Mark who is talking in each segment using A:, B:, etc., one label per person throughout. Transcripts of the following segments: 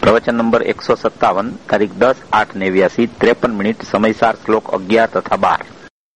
A: પ્રવચન નંબર 157, તારીખ 10/8/89, 53 મિનિટ, સમયસાર શ્લોક 11 તથા 12.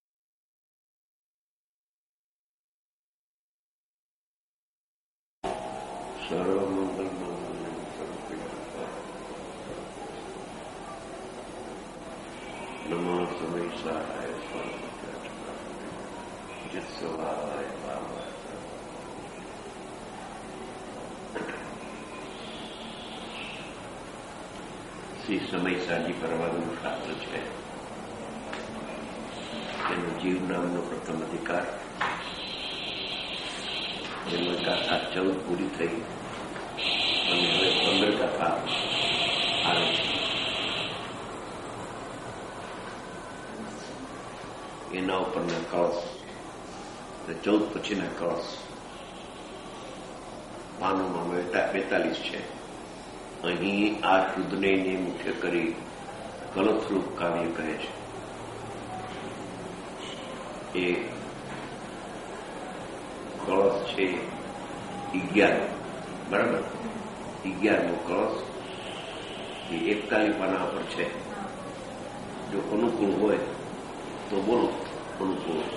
B: શ્રી સમયસાજી પરવાનું શાસ્ત્ર છે. તેનો જીવ નામનો પ્રથમ અધિકાર, જેમાં ગાથા 14 પૂરી થઈ અને હવે 15 ગાથા આવે છે. એના ઉપરના કળશ, 14 પછીના કળશ પાનોમાં 42 છે. અહીં આ શુદ્ધને મુખ્ય કરી કલશરૂપ કાવ્ય કહે છે. એ કળશ છે 11, બરાબર? 11મો કળશ એ 41 પાના પર છે. જો અનુકૂળ હોય તો બોલો. અનુકૂળ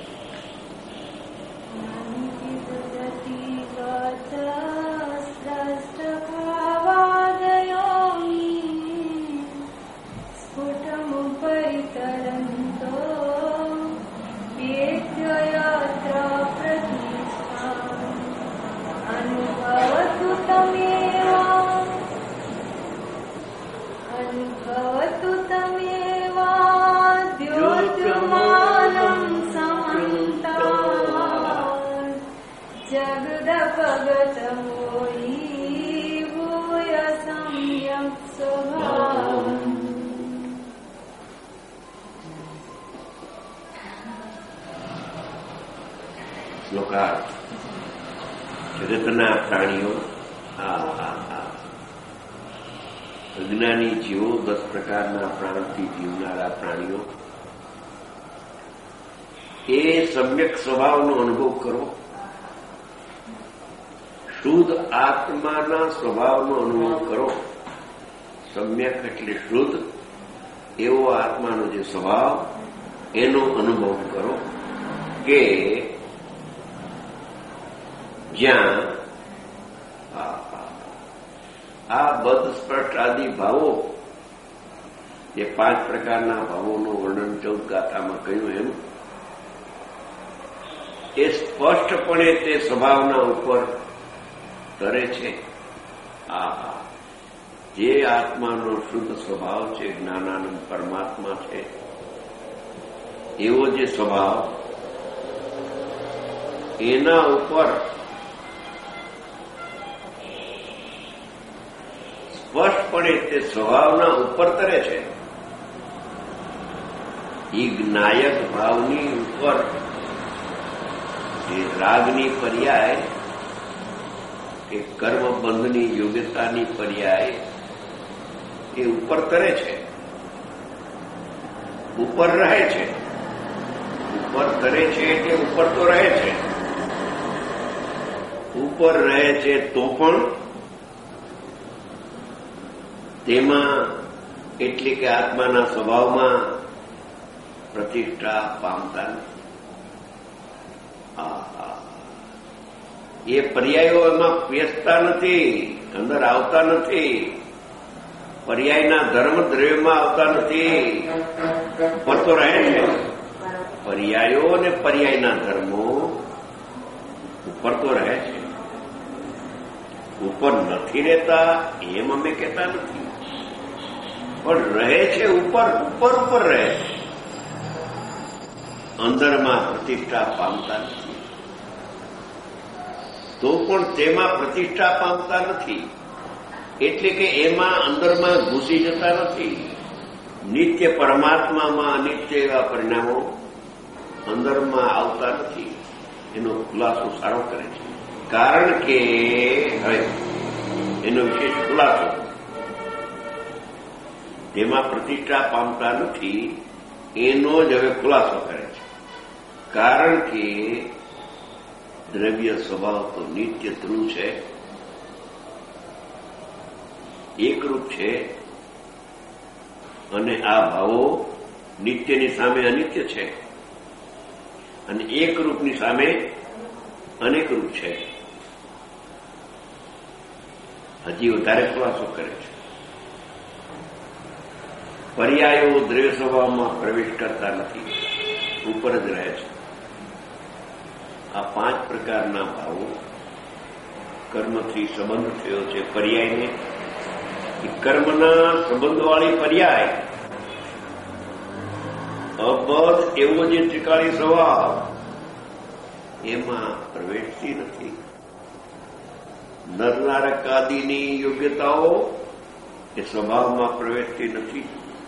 B: શ્લોકાર્થ. જગતના પ્રાણીઓ, અજ્ઞાની જીવો, 10 પ્રકારના પ્રાણથી જીવનારા પ્રાણીઓ, એ સમ્યક સ્વભાવનો અનુભવ કરો. શુદ્ધ આત્માના સ્વભાવનો અનુભવ કરો. સમ્યક એટલે શુદ્ધ, એવો આત્માનો જે સ્વભાવ, એનો અનુભવ કરો કે જ્યાં આ બધ સ્પષ્ટ આદિ ભાવો, જે 5 પ્રકારના ભાવોનું વર્ણન 14 ગાથામાં કહ્યું એમ, એ સ્પષ્ટપણે તે સ્વભાવના ઉપર તરે છે. જે આત્માનો શુદ્ધ સ્વભાવ છે, જ્ઞાનાનંદ પરમાત્મા છે, એવો જે સ્વભાવ, એના ઉપર સ્પષ્ટપણે તે સ્વભાવના ઉપર તરે છે. એ જ્ઞાયક ભાવની ઉપર જે રાગની પર્યાય કે કર્મબંધની યોગ્યતાની પર્યાય એ ઉપર તરે છે, ઉપર રહે છે. ઉપર તરે છે એટલે ઉપર તો રહે છે. ઉપર રહે છે તો પણ તેમાં, એટલે કે આત્માના સ્વભાવમાં પ્રતિષ્ઠા પામતા નથી. એ પર્યાયો એમાં પેસતા નથી, અંદર આવતા નથી. પર્યાયના ધર્મ દ્રવ્યમાં આવતા નથી. ઉપર તો રહે છે. પર્યાયો અને પર્યાયના ધર્મો ઉપર તો રહે છે. ઉપર નથી રહેતા એમ અમે કહેતા નથી, પણ રહે છે. ઉપર ઉપર ઉપર રહે છે. અંદરમાં પ્રતિષ્ઠા પામતા નથી. તો પણ તેમાં પ્રતિષ્ઠા પામતા નથી, એટલે કે એમાં અંદરમાં ઘૂસી જતા નથી. નિત્ય પરમાત્મામાં અનિત્ય એવા પરિણામો અંદરમાં આવતા નથી. એનો ખુલાસો સારો કરે છે. કારણ કે હવે એનો વિશેષ ખુલાસો, તેમાં પ્રતિષ્ઠા પામતા નથી, એનો જ હવે ખુલાસો કરે છે. કારણ કે દ્રવ્ય સ્વભાવ તો નિત્ય ધ્રુવ છે. એકરૂપ છે અને આ ભાવો નિત્યની સામે અનિત્ય છે અને એકરૂપની સામે અનેકરૂપ છે. હજી વધારે ખુલાસો કરે છે. પર્યાયો દ્રવ્ય સ્વભાવમાં પ્રવેશ કરતા નથી, ઉપર જ રહે છે. આ 5 પ્રકારના ભાવો કર્મથી સંબંધ થયો છે. પર્યાયને કર્મના સંબંધવાળી પર્યાય અબધ એવો જે ત્રિકાળી સ્વભાવ એમાં પ્રવેશતી નથી. નરનારક આદિની યોગ્યતાઓ એ સ્વભાવમાં પ્રવેશતી નથી.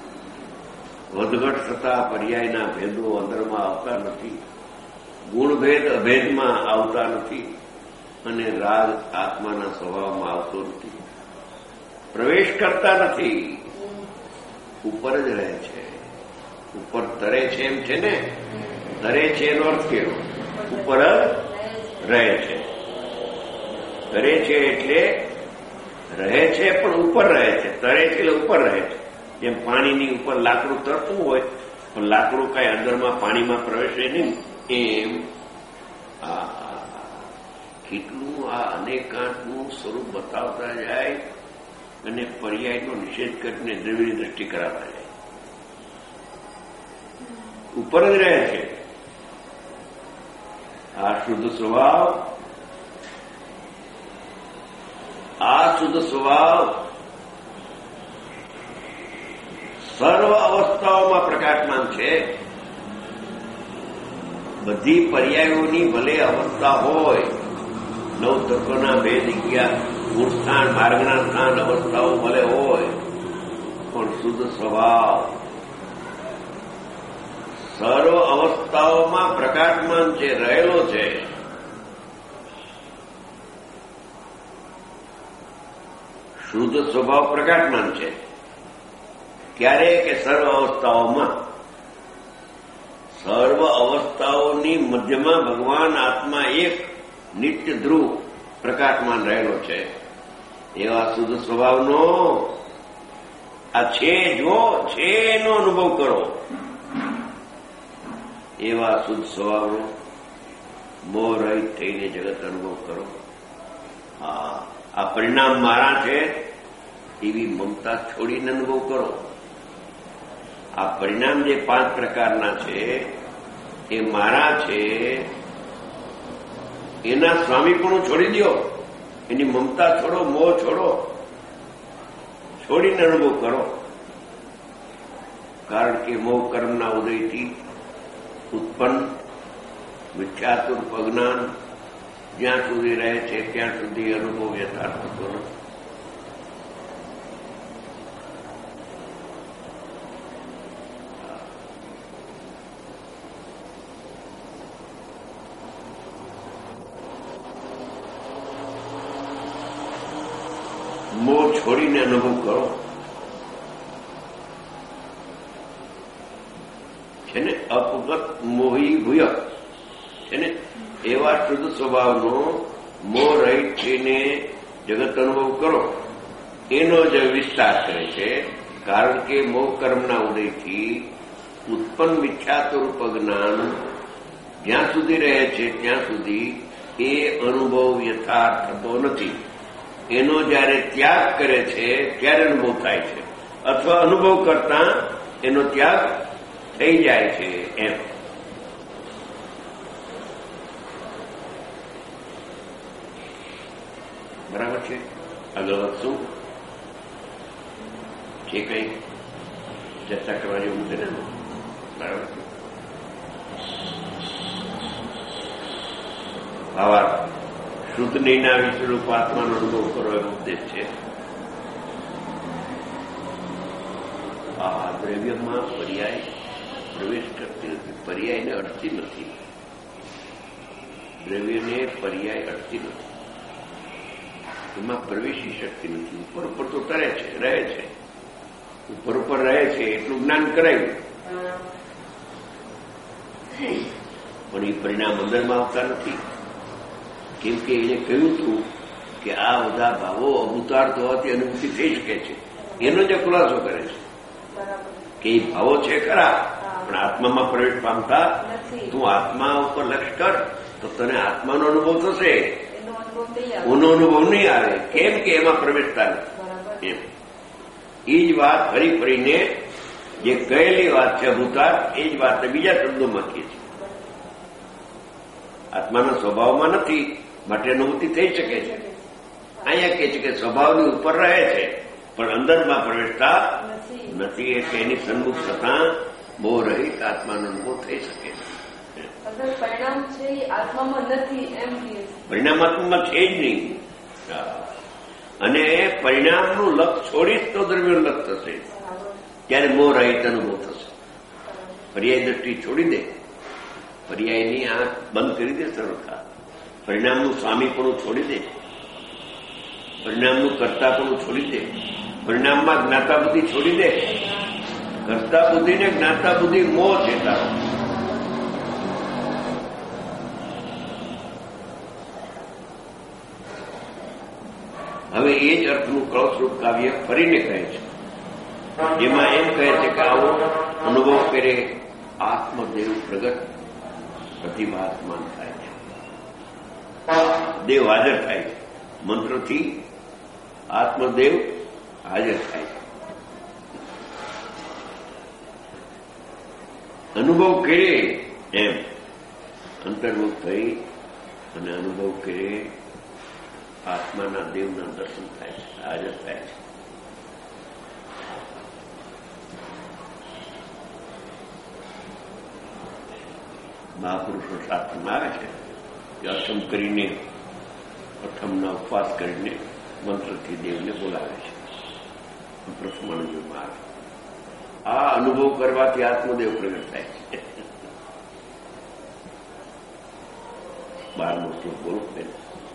B: વધઘટ થતા પર્યાયના ભેદો અંદરમાં આવતા નથી. ગુણભેદ અભેદમાં આવતા નથી અને રાગ આત્માના સ્વભાવમાં આવતો નથી. પ્રવેશ કરતા નથી, ઉપર જ રહે છે. ઉપર તરે છે એમ છે ને, તરે છે એનો અર્થ કેવો? ઉપર જ રહે છે. તરે છે એટલે રહે છે પણ ઉપર રહે છે. તરે છે એટલે ઉપર રહે છે. જેમ પાણીની ઉપર લાકડું તરતું હોય પણ લાકડું કઈ અંદરમાં પાણીમાં પ્રવેશે નહીં, એમ કેટલું આ અનેકાંતનું સ્વરૂપ બતાવતા જાય અને પર્યાયનો નિષેધ કરીને દ્રવ્યની દ્રષ્ટિ કરાવતા જાય. ઉપર જ રહે છે. આ શુદ્ધ સ્વભાવ, સર્વ અવસ્થાઓમાં પ્રકાશમાન છે. બધી પર્યાયોની ભલે અવસ્થા હોય, 9 તત્વના ભેદ, 11 મૂળ સ્થાન, માર્ગના સ્થાન, અવસ્થાઓ ભલે હોય, પણ શુદ્ધ સ્વભાવ સર્વ અવસ્થાઓમાં પ્રકાશમાન છે, રહેલો છે. શુદ્ધ સ્વભાવ પ્રકાશમાન છે. ક્યારે? કે સર્વ અવસ્થાઓમાં. સર્વ અવસ્થાઓની મધ્યમાં ભગવાન આત્મા એક નિત્ય ધ્રુવ પ્રકાશમાન રહેલો છે. એવા શુદ્ધ સ્વભાવનો આ છે, જો છે એનો અનુભવ કરો. એવા શુદ્ધ સ્વભાવનો મોહ રહિત થઈને જગત અનુભવ કરો. આ પરિણામ મારા છે એવી મમતા છોડીને અનુભવ કરો. આ પરિણામ જે 5 પ્રકારના છે એ મારા છે, એના સ્વામીપણું છોડી દો. એની મમતા છોડો, મોહ છોડો, છોડીને અનુભવ કરો. કારણ કે મોહ કર્મના ઉદયથી ઉત્પન્ન મિથ્યાત્વ અજ્ઞાન જ્યાં સુધી રહે છે ત્યાં સુધી અનુભવ યથાર્થ થતો નથી. મોહ છોડીને અનુભવ કરો. છે ને અપગત મોહી ભૂય છે ને એવા શુદ્ધ સ્વભાવનો મોહ રહિત થઈને જગત અનુભવ કરો. એનો જ વિસ્તાર કરે છે. કારણ કે મોહ કર્મના ઉદયથી ઉત્પન્ન મિથ્યાત્વરૂપ જ્ઞાન જ્યાં સુધી રહે છે ત્યાં સુધી એ અનુભવ યથાર્થ થતો નથી. એનો જયારે ત્યાગ કરે છે ત્યારે અનુભવ થાય છે, અથવા અનુભવ કરતા એનો ત્યાગ થઈ જાય છે. એમ બરાબર છે. આગળ વધશું. જે કંઈ ચર્ચા કરવા જેવું છે ને, બરાબર છે. ભાવાર્થ શુદ્ધ નૈના વિસ્વરૂપ આત્માનો અનુભવ કરો એવો ઉપદેશ છે. આ દ્રવ્યમાં પર્યાય પ્રવેશ કરતી નથી, પર્યાયને અડતી નથી. દ્રવ્યને પર્યાય અડતી નથી, એમાં પ્રવેશી શકતી નથી. ઉપર ઉપર તો તરે છે, રહે છે. ઉપર ઉપર રહે છે એટલું જ્ઞાન કરાયું, પણ એ પરિણામ અંદરમાં આવતા નથી. કેમ કે એને કહ્યું હતું કે આ બધા ભાવો અભૂતાર્થ હોવાથી અનુભૂતિ થઈ શકે છે, એનો જે ખુલાસો કરે છે કે એ ભાવો છે ખરા પણ આત્મામાં પ્રવેશ પામતા. તું આત્મા ઉપર લક્ષ કર તો તને આત્માનો અનુભવ થશે, એનો અનુભવ નહીં આવે. કેમ કે એમાં પ્રવેશતા નથી. એમ એ જ વાત ફરી ફરીને જે કહેલી વાત છે ભૂતાર્થ, એ જ વાતને બીજા શબ્દોમાં કહે છે. આત્માના સ્વભાવમાં નથી માટે અનુભૂતિ થઈ શકે છે. અહીંયા કહે છે કે સ્વભાવની ઉપર રહે છે પણ અંદરમાં પ્રવેશતા નથી, એટલે એની સન્મુખ થતા બહુ રહિત આત્માનો અનુભવ થઈ શકે છે.
C: પરિણામ છે આત્મામાં નથી એમ
B: પરિણામ આત્મામાં છે જ નહીં. અને પરિણામનું લક્ષ છોડીશ તો દ્રવ્યનું લક્ષ થશે, ત્યારે મોહ રહિત અનુભવ થશે. પર્યાય દ્રષ્ટિ છોડી દે, પર્યાયની આંખ બંધ કરી દે સરળતા, પરિણામનું સ્વામીપણું છોડી દે, પરિણામનું કર્તાપણું છોડી દે, પરિણામમાં જ્ઞાતા બુદ્ધિ છોડી દે. કર્તા બુદ્ધિ ને જ્ઞાતા બુદ્ધિ મોહ છે તારો. હવે એ જ અર્થનું કળશરૂપ કાવ્ય ફરીને કહે છે, જેમાં એમ કહે છે કે આવો અનુભવ કરે આત્મદેવ પ્રગટ પ્રતિભાસમાન થાય છે, દેવ હાજર થાય છે. મંત્રથી આત્મદેવ હાજર થાય છે. અનુભવ કરે એમ અંતર્મુખ થઈ અને અનુભવ કરે આત્માના દેવના દર્શન થાય છે, હાજર થાય છે. મહાપુરુષો શાસ્ત્રમાં આવે છે કે અઠમ કરીને, અઠમના ઉપવાસ કરીને મંત્રથી દેવને બોલાવે છે. પ્રથમાનુભવમાં આવે આ અનુભવ કરવાથી આત્મદેવ પ્રગટ થાય છે. 12મો શ્લોક બોલો બેન.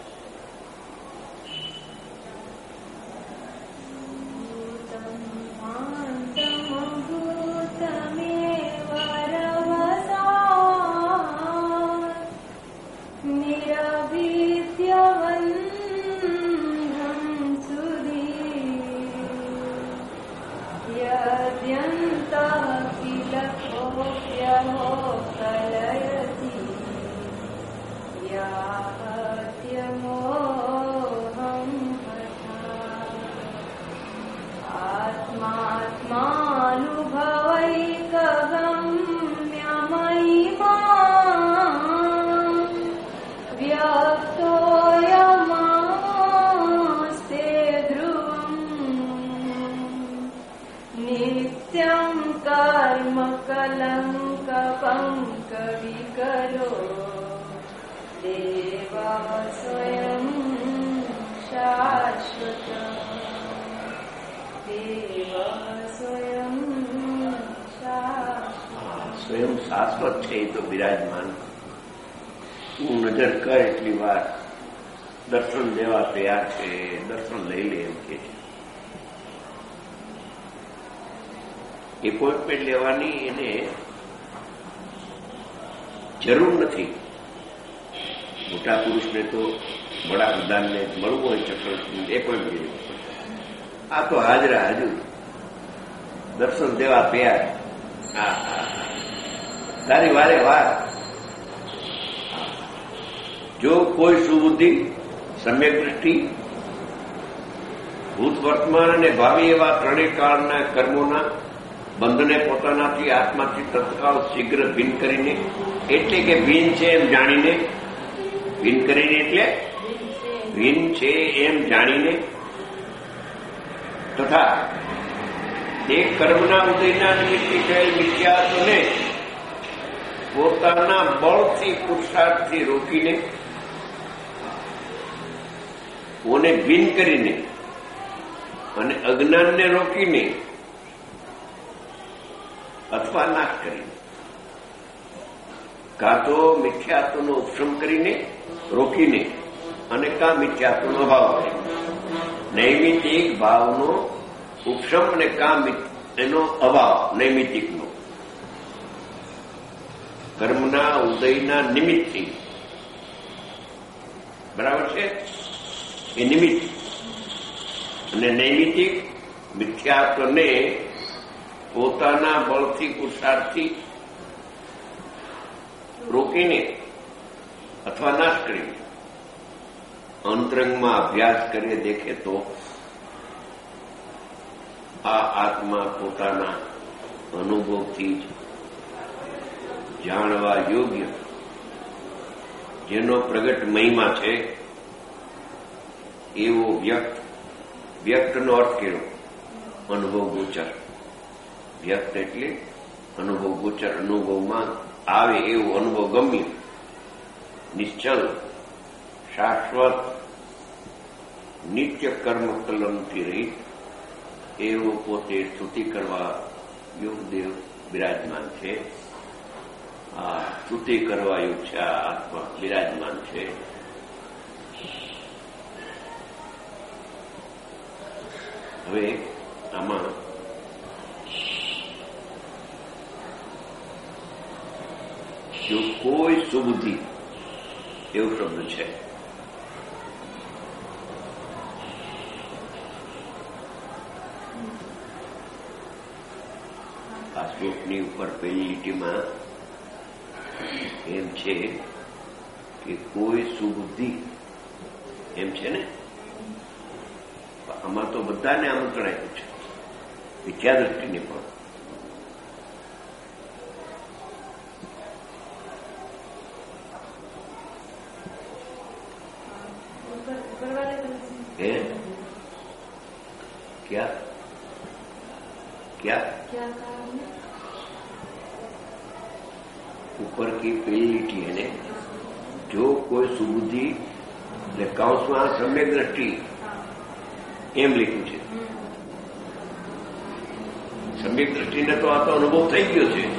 B: સ્વયં શાશ્વત છે એ તો બિરાજમાન. તું નજર કર એટલી વાર દર્શન દેવા તૈયાર છે, દર્શન લઈ લે એમ કે છે. એપોઇન્ટમેન્ટ લેવાની એને જરૂર નથી. મોટા પુરુષને તો વડાપ્રધાનને મળવું હોય ચક્રવર્તી એપોઇન્ટમેન્ટ લેવું પડે. આ તો હાજરા હાજર દર્શન દેવા તૈયાર. તારી વારે વાર. જો કોઈ સુબુદ્ધિ, સમ્યક દ્રષ્ટિ, ભૂત વર્તમાન અને ભાવિ એવા ત્રણેય કાળના કર્મોના બંધને પોતાનાથી આત્માથી તત્કાળ શીઘ્ર ભિન્ન કરીને, એટલે કે ભિન્ન છે એમ જાણીને, ભિન્ન કરીને એટલે ભિન્ન છે એમ જાણીને, તથા તે કર્મના ઉદયના નિમિત્તે થયેલ મિથ્યાત્વને પોતાના બળથી પુરુષાર્થથી રોકીને, ઓને ભિન્ન કરીને અને અજ્ઞાનને રોકીને અથવા નાશ કરીને, કાં તો મિથ્યાત્વનો ઉપશમ કરીને રોકીને અને કાં મિથ્યાત્વનો અભાવ કરીને, નૈમિતિક ભાવનો ઉપશમ અને કાં એનો અભાવ નૈમિતિકનો, કર્મના ઉદયના નિમિત્તથી. બરાબર છે. એ નિમિત્ત, અને નૈમિતિક મિથ્યાત્વને પોતાના બળથી પુરુષાર્થથી રોકીને અથવા નાશ કરીને અંતરંગમાં અભ્યાસ કરી દેખે તો આ આત્મા પોતાના અનુભવથી જ જાણવા યોગ્ય જેનો પ્રગટ મહિમા છે એવો વ્યક્તનો અર્થ કર્યો અનુભવ ગોચર. વ્યક્ત એટલે અનુભવ ગોચર, અનુભવમાં આવે એવું અનુભવ ગમ્ય, નિશ્ચલ, શાશ્વત, નિત્ય કર્મ કલમથી રહિત એવો પોતે સ્તુતિ કરવા યોગદેવ બિરાજમાન છે. આ સ્તુતિ કરવા યોગ છે, આ આત્મા બિરાજમાન છે. હવે આમાં જો કોઈ સુબુદ્ધિ એવો શબ્દ છે. આ શ્લોકની ઉપર પહેલી લીટીમાં એમ છે કે કોઈ સુબુદ્ધિ એમ છે ને. આમાં તો બધાને આમંત્રણ આપ્યું છે, વિદ્યા દ્રષ્ટિને પણ. क्या ऊपर की पहली लिटी है ने जो कोई सुबुद्धि એટલે કૌંસમાં સમ્યક દ્રષ્ટિ એમ લખ્યું છે. સમ્યક દ્રષ્ટિને તો આ તો અનુભવ થઈ ગયો છે.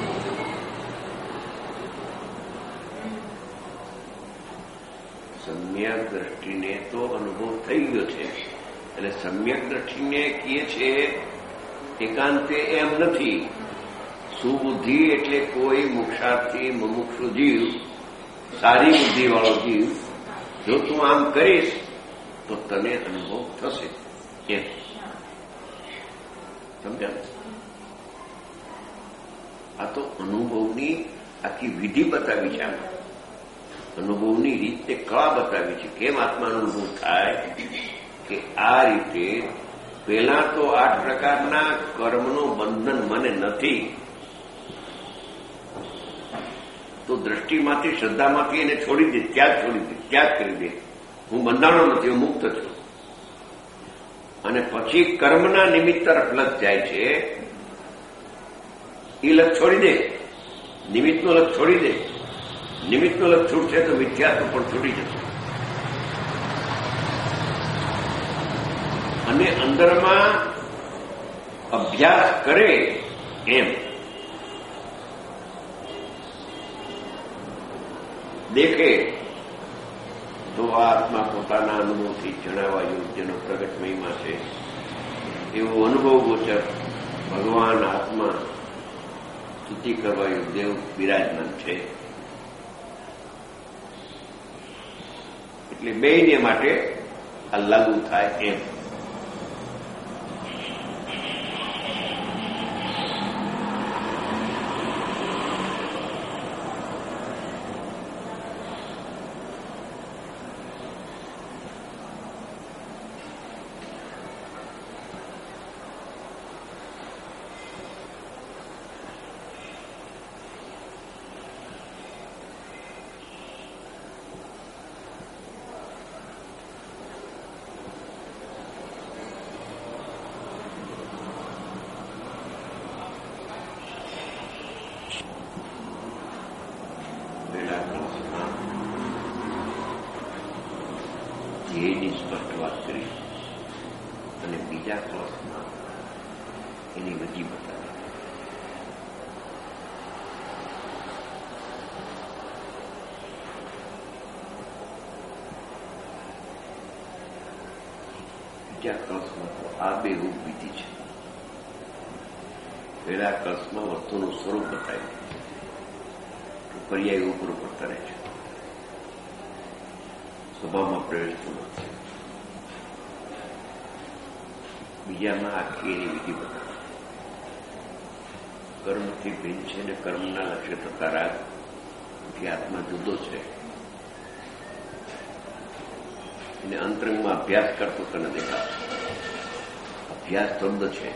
B: સમ્યક દ્રષ્ટિને તો અનુભવ થઈ ગયો છે. એટલે સમ્યક દ્રષ્ટિને કહે છે એકાંતે એમ નથી. સુબુદ્ધિ એટલે કોઈ મોક્ષાર્થી મુમુક્ષુ જીવ, સારી બુદ્ધિવાળો જીવ, જો તું આમ કરીશ તો તને અનુભવ થશે એમ. સમજાય? આ તો અનુભવની આખી વિધિ બતાવી છે. આમાં અનુભવની રીતે કળા બતાવી છે. કેમ આત્માનો અનુભવ થાય કે આ રીતે પહેલા તો 8 પ્રકારના કર્મનું બંધન મને નથી, તો દ્રષ્ટિમાંથી શ્રદ્ધામાંથી એને છોડી દે, ત્યાગ કરી દે. હું બંધાણો નથી, હું મુક્ત છું. અને પછી કર્મના નિમિત્ત તરફ લગ જાય છે. એ લગ છોડી દે, નિમિત્તનો લગ છોડી દે. નિમિત્તનો લગ છૂટશે તો મિથ્યાત્વ પણ છૂટી જશે. અને અંદરમાં અભ્યાસ કરે એમ દેખે તો આ આત્મા પોતાના અનુભવથી જણાવવા યોગ્યનો પ્રગટ મહિમા છે એવો અનુભવ ગોચર ભગવાન આત્મા સ્તુતિ કરવા યોગ્ય બિરાજમાન છે. એટલે બેયને માટે આ લાગુ થાય એમ. ધ્યેયની સ્પષ્ટ વાત કરી અને બીજા ક્લાસમાં એની વિધિ બતાવી. બીજા ક્લાસમાં તો આ બે રૂપ વિધિ છે. પહેલા ક્લાસમાં વસ્તુનું સ્વરૂપ બતાવ્યું, પર્યાય ઉપર કરે છે, સ્વભાવમાં પ્રવેશતું નથી. બીજામાં આખી એની વિધિ બતાવે. કર્મથી ભિન્ન છે ને કર્મના લક્ષ્ય થતા રાગ થી આત્મા જુદો છે. એને અંતરંગમાં અભ્યાસ કરતો તને દેખાશે. અભ્યાસ શબ્દ છે.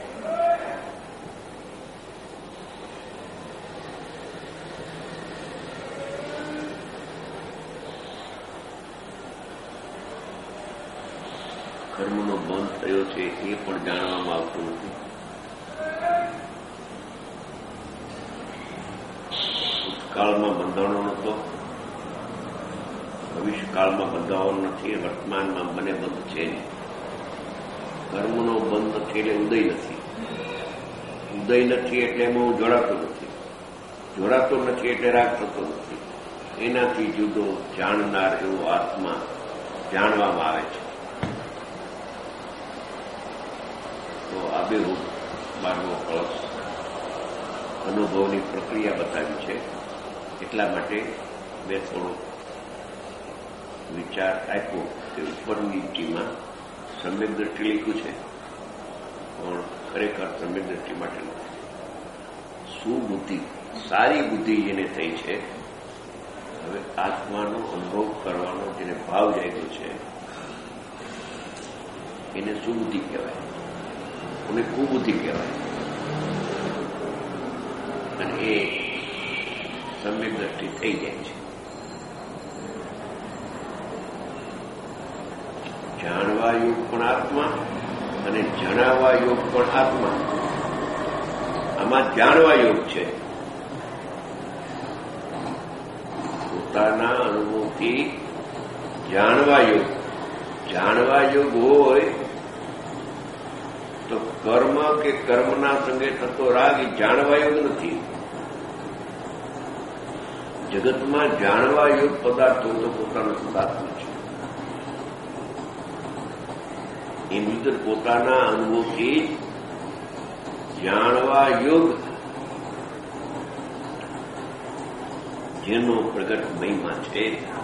B: કર્મનો બંધ થયો છે એ પણ જાણવામાં આવતું નથી. ભૂતકાળમાં બંધાણો નહોતો, ભવિષ્યકાળમાં બંધાવાનો નથી, વર્તમાનમાં મને બંધ છે. કર્મનો બંધ નથી એટલે ઉદય નથી. ઉદય નથી એટલે એમાં હું જોડાતો નથી. જોડાતો નથી એટલે રાગ થતો નથી. એનાથી જુદો જાણનાર એવો આત્મા જાણવામાં આવે છે. તો આબેહૂબ 12મો કળશ અનુભવની પ્રક્રિયા બતાવી છે. એટલા માટે મેં થોડો વિચાર આપ્યો કે ઉપરની લીટીમાં સમ્યક દ્રષ્ટિ લખ્યું છે, પણ ખરેખર સમ્યક દ્રષ્ટિ માટે નથી. સુબુદ્ધિ, સારી બુદ્ધિ જેને થઈ છે, હવે આત્માનો અનુભવ કરવાનો જેને ભાવ જાગ્યો છે, એને સુબુદ્ધિ કહેવાય અને કુબુદ્ધિ કહેવાય. અને એ સમ્યક દ્રષ્ટિ થઈ જાય છે. જાણવા યોગ પણ આત્મા અને જણાવવા યોગ પણ આત્મા. આમાં જાણવા યોગ છે. પોતાના અનુભવથી જાણવા યોગ. જાણવા યોગ હોય તો કર્મ કે કર્મના સંગે થતો રાગ એ જાણવા યોગ નથી. જગતમાં જાણવા યોગ પદાર્થો તો પોતાનો શુદ્ધાત્મા છે. એમ રીતે પોતાના અનુભવથી જાણવા યોગ જેનો પ્રગટ મહિમા છે,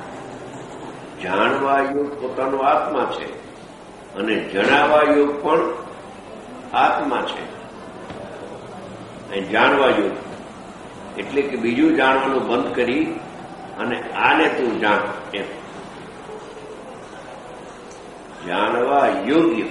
B: જાણવા યોગ પોતાનો આત્મા છે અને જણાવવા યોગ પણ આત્મા છે. અને જાણવા યોગ એટલે કે બીજું જાણવાનું બંધ કરી અને આને તું જાણ એમ. જાણવા યોગ્ય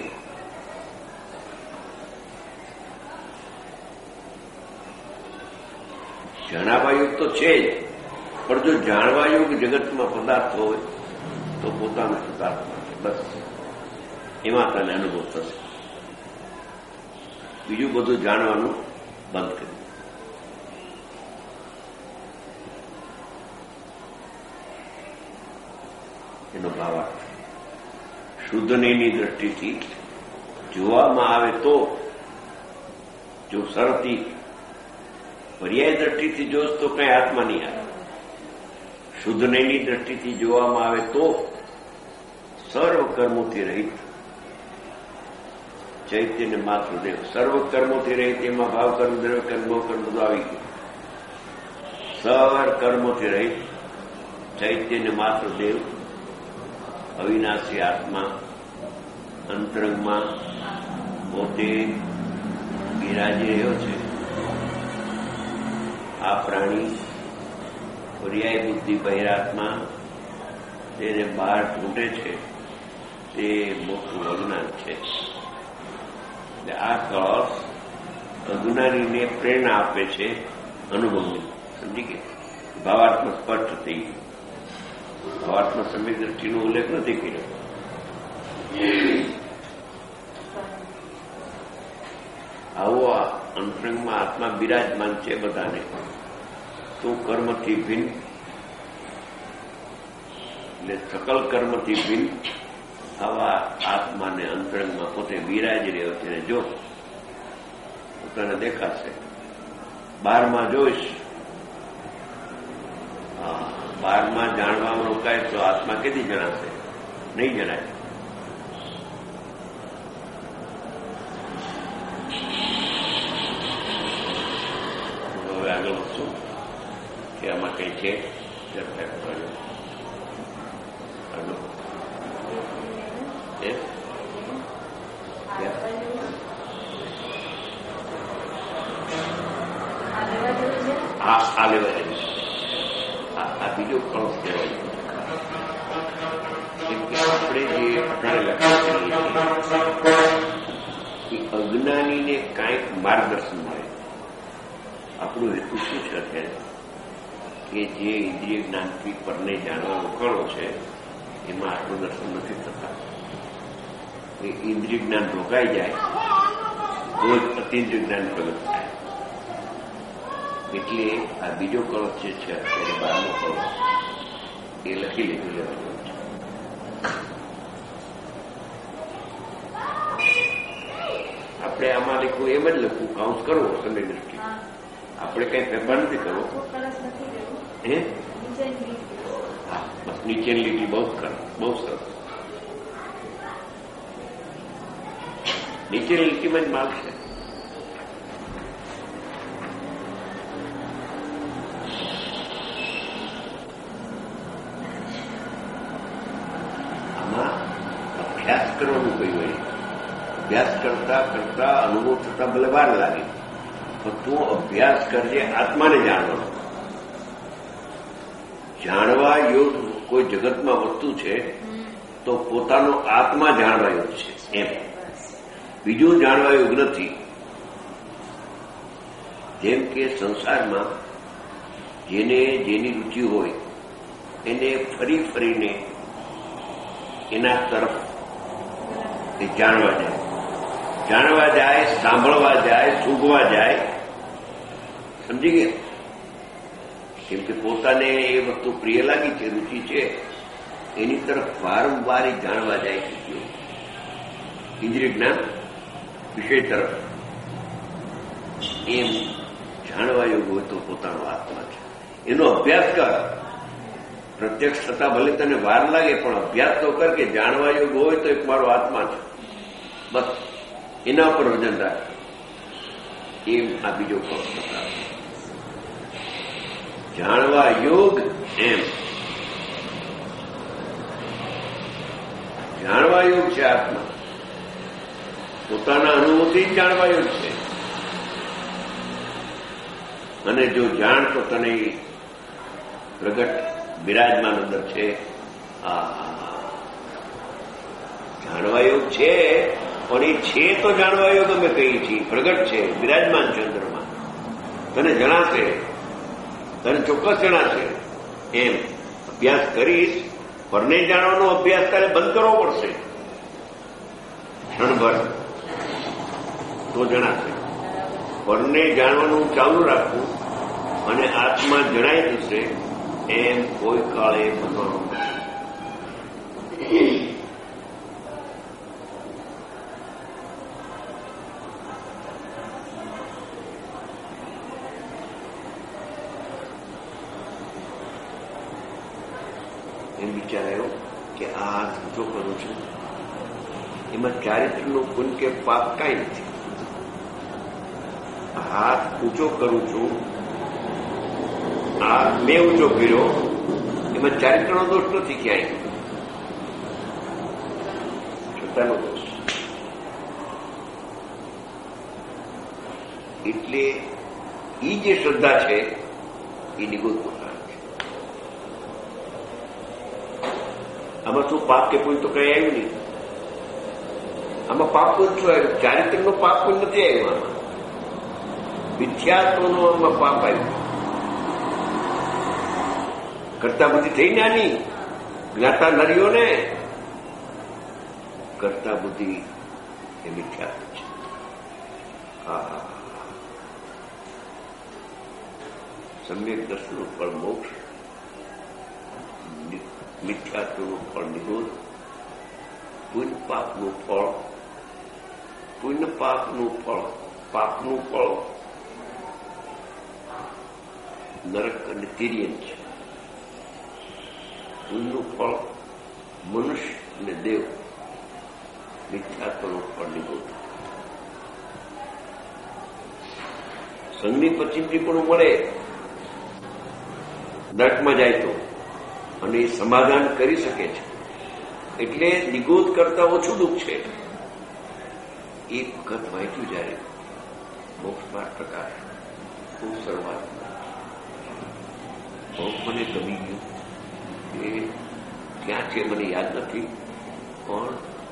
B: જણાવવા યોગ તો છે જ, પણ જો જાણવા યોગ જગતમાં પદાર્થ હોય તો પોતાનો શુદ્ધાત્મા છે. બસ એમાં તને અનુભવ થશે. બીજું બધું જાણવાનું બંધ કર્યું. એનો ભાવાર્થ શુદ્ધનેની દ્રષ્ટિથી જોવામાં આવે તો, જો સરળથી પર્યાય દ્રષ્ટિથી જોશ તો કઈ આત્મા નહીં આવે. શુદ્ધનેની દ્રષ્ટિથી જોવામાં આવે તો સર્વ કર્મોથી રહિત ચૈતન્ય માત્ર દેવ. સર્વ કર્મોથી રહિત એમાં ભાવ કર્મ, દ્રવ્ય કર્મ, ભોગ કર્મ બધું આવી ગયું. સર્વ કર્મોથી રહિત ચૈતન્ય માત્ર દેવ અવિનાશી આત્મા અંતરંગમાં પોતે બિરાજી રહ્યો છે. આ પ્રાણી પર્યાય બુદ્ધિ બહિરાત્મા તેને બહાર ઢૂંઢે છે, તે મોટું અજ્ઞાન છે. એટલે આ કળશ અજ્ઞાનીને પ્રેરણા આપે છે અનુભવની. સમજી કે ભાવાર્થમાં સ્પષ્ટ થઈ ગયું. ભાવાર્થમાં સમ્યક દ્રષ્ટિનો ઉલ્લેખ નથી કર્યો. આવો અંતરંગમાં આત્મા બિરાજમાન છે બધાને. તો કર્મથી ભિન્ન એટલે સકલ કર્મથી ભિન્ન આવા આત્માને અંતરંગમાં પોતે બિરાજી રહ્યો છે. જો પોતાને દેખાશે. 12માં જોઈશ, 12માં જાણવામાં રોકાય તો આત્મા કેદી જણાશે? નહીં જણાય. હવે આગળ વધશું કે આમાં કઈ છે ચર્ચા કરવાની. આગળ આ લેવા જાય. આ બીજો કળશ કહેવાય. કેમ કે આપણે જે એ અજ્ઞાનીને કાંઈક માર્ગદર્શન મળે. આપણું હેતુ શું છે અત્યારે કે જે ઇન્દ્રિય જ્ઞાનથી પરને જાણવાનો કળો છે એમાં આત્મદર્શન નથી થતા. એ ઇન્દ્રિય જ્ઞાન રોકાઈ જાય તો જ અતિન્દ્રિય જ્ઞાન પ્રગટ થાય. એટલે આ બીજો કળો જે છે અત્યારે 12મો કળો એ લખી લીધું લેવાનું છે. આપણે આમાં લખવું એમ જ લખવું કાઉન્સ કરવો સમય દ્રષ્ટિ. આપણે કઈ ફેરફાર નથી કરવો. હા બસ નીચેની લીટી બહુ સરસ. નીચેની લીટીમાં જ માલ છે. આમાં અભ્યાસ કરવાનું કહ્યું હોય. અભ્યાસ કરતા કરતા અનુભવ થતા ભલે વાર લાગે પણ તું અભ્યાસ કરજે આત્માને જાણવાનો. જાણવા યોગ કોઈ જગતમાં વસ્તુ છે તો પોતાનો આત્મા જાણવા યોગ છે એમ. બીજું જાણવા યોગ નથી. જેમ કે સંસારમાં જેને જેની રુચિ હોય એને ફરી ફરીને એના તરફ એ જાણવા જાય, સાંભળવા જાય, સૂંઘવા જાય. સમજી ગયા? કેમ કે પોતાને એ વસ્તુ પ્રિય લાગી છે, રુચિ છે, એની તરફ વારંવાર જાણવા જાય છે. ઇન્દ્રિય જ્ઞાન વિષય તરફ એમ જાણવા યોગ હોય તો પોતાનો આત્મા છે. એનો અભ્યાસ કર. પ્રત્યક્ષ થતા ભલે તને વાર લાગે પણ અભ્યાસ તો કર કે જાણવા યોગ હોય તો એક મારો આત્મા છે. બસ એના પર વજન રાખ. એમ આ બીજો કોર્સ બતાવે. જાણવા યોગ એમ જાણવા યોગ છે આત્મા. પોતાના અનુભવથી જ જાણવા યોગ છે. અને જો જાણ તો તને પ્રગટ બિરાજમાન અંદર છે. જાણવા યોગ છે પણ એ છે તો જાણવા યોગ અમે કહીએ છીએ. પ્રગટ છે, બિરાજમાન છે અંદરમાં. તને જણાશે, તને ચોક્કસ જણાશે. એમ અભ્યાસ કરીશ. પરને જાણવાનો અભ્યાસ તારે બંધ કરવો પડશે ક્ષણભર તો જણાશે. પરને જાણવાનું ચાલુ રાખવું અને આત્મા જણાઈ જશે એમ કોઈ કાળે બનવાનું નથી. એમ વિચાર આવ્યો કે આ હાથ ઊંચો કરું છું એમાં ચારિત્રનું પુણ્ય કે પાપ કાંઈ નથી. હાથ ઊંચો કરું છું, આ મેં ઊંચો કર્યો, એમાં ચારિત્રનો દોષ નથી ક્યાંય. શ્રદ્ધાનો દોષ. એટલે એ જે શ્રદ્ધા છે એ નિગુત પોતાની છે. આમાં શું પાપ કે પુણ્ય તો કઈ આવ્યું નહીં. આમાં પાપ પુણ્ય શું આવ્યું? ચારિત્રનો પાપ પુણ્ય નથી આવ્યું. આમાં મિથ્યાત્વનો આમાં પાપ આવ્યું. કરતા બુદ્ધિ થઈ નાની જ્ઞાતા નરીઓને કરતા બુદ્ધિ એ મિથ્યાત્વ છે. સમ્યક દર્શનનું ફળ મોક્ષ, મિથ્યાત્વનું ફળ નિરોધ, પુણ્ય પાપનું ફળ, પુણ્ય પાપનું ફળ, પાપનું ફળ નરક અને તિર્યન છે. પુણ્યનું ફળ મનુષ્ય અને દેવ, મિથ્યાત્વનું ફળ નિરોધ. સંઘની પશ્ચિમથી પણ મળે નરકમાં જાય તો, અને એ સમાધાન કરી શકે છે. એટલે નિગોદ કરતા ઓછું દુઃખ છે. એક વખત વાંચ્યું જયારે મોક્ષ 12 પ્રકાર ખૂબ શરૂઆતમાં બહુ મને ગમી ગયું. એ ક્યાં છે મને યાદ નથી, પણ